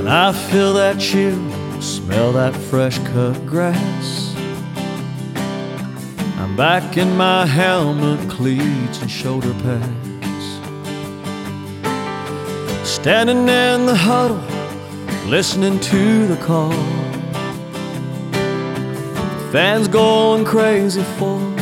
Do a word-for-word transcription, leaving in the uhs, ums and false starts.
I feel that chill, smell that fresh cut grass. I'm back in my helmet, cleats and shoulder pads, standing in the huddle, listening to the call. Fans going crazy for